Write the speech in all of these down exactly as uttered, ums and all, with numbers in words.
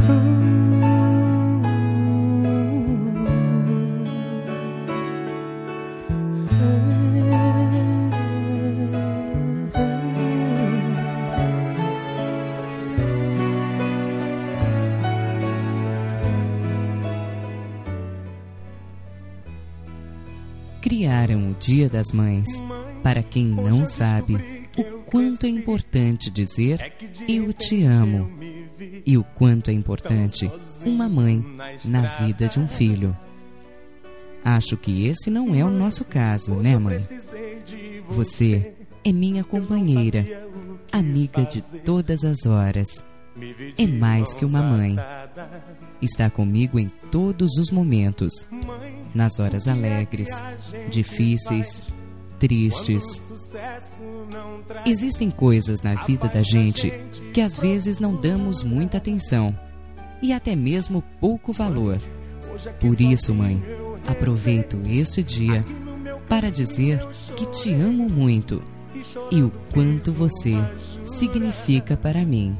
Criaram o Dia das Mães para quem não sabe o quanto é importante dizer eu te amo e o quanto é importante uma mãe na vida de um filho. Acho que esse não é o nosso caso, né, mãe? Você é minha companheira, amiga de todas as horas. É mais que uma mãe. Está comigo em todos os momentos, nas horas alegres, difíceis, tristes. Existem coisas na vida da gente que às vezes não damos muita atenção e até mesmo pouco valor. Por isso, mãe, aproveito este dia para dizer que te amo muito e o quanto você significa para mim.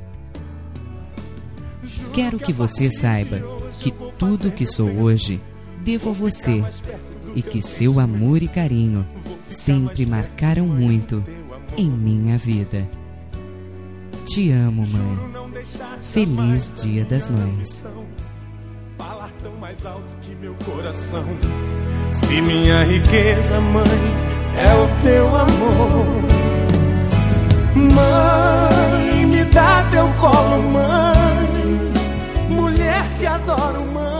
Quero que você saiba que tudo que sou hoje devo a você e que seu amor e carinho sempre marcaram muito em minha vida. Te amo, mãe. Feliz Dia das Mães. Falar tão mais alto que meu coração. Se minha riqueza, mãe, é o teu amor. Mãe, me dá teu colo, mãe. Mulher que adoro, mãe.